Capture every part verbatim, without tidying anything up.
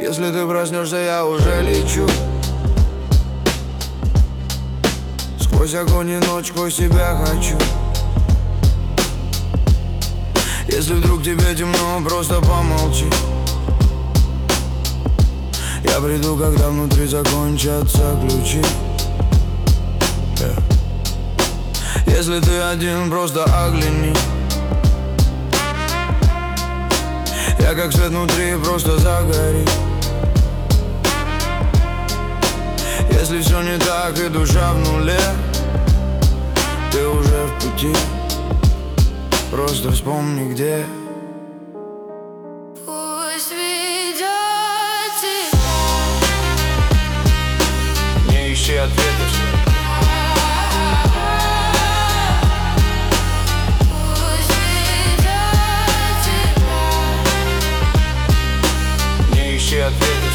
Если ты проснешься, я уже лечу. Сквозь огонь и ночь, сквозь себя хочу. Если вдруг тебе темно, просто помолчи. Я приду, когда внутри закончатся ключи. yeah. Если ты один, просто огляни. Я как свет внутри, просто загори. Если все не так и душа в нуле, ты уже в пути. Просто вспомни, где. Пусть ведет тебя. Не ищи ответов. Пусть ведет тебя. Не ищи ответов.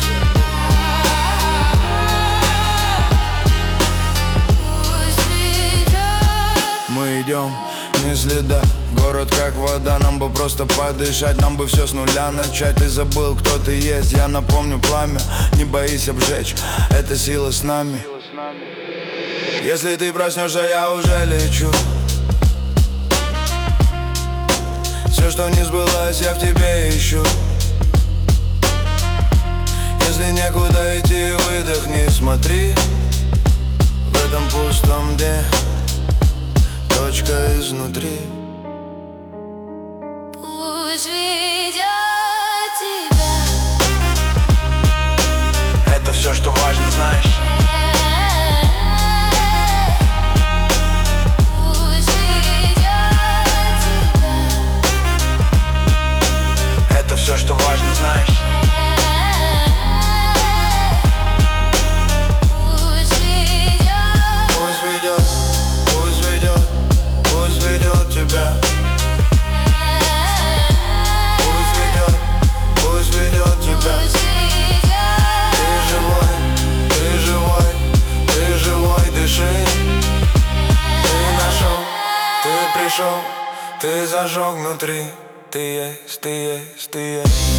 Пусть ведет. Мы идем, ни следа. Город как вода, нам бы просто подышать. Нам бы все с нуля начать. Ты забыл, кто ты есть, я напомню пламя. Не боись обжечь, эта сила с нами. Если ты проснешься, я уже лечу. Все, что не сбылось, я в тебе ищу. Если некуда идти, выдохни, смотри. В этом пустом дне точка изнутри. Пусть ведет тебя. Это все, что важно, знаешь. Пусть ведет тебя. Это все, что важно, знаешь. Пусть ведет. Пусть ведет, пусть ведет, пусть ведет тебя. Пусть ведет, пусть ведет тебя. Пусть ведет. Ты живой, ты живой, ты живой, дыши. Ты нашел, ты пришел, ты зажег внутри. Ты есть, ты есть, ты есть.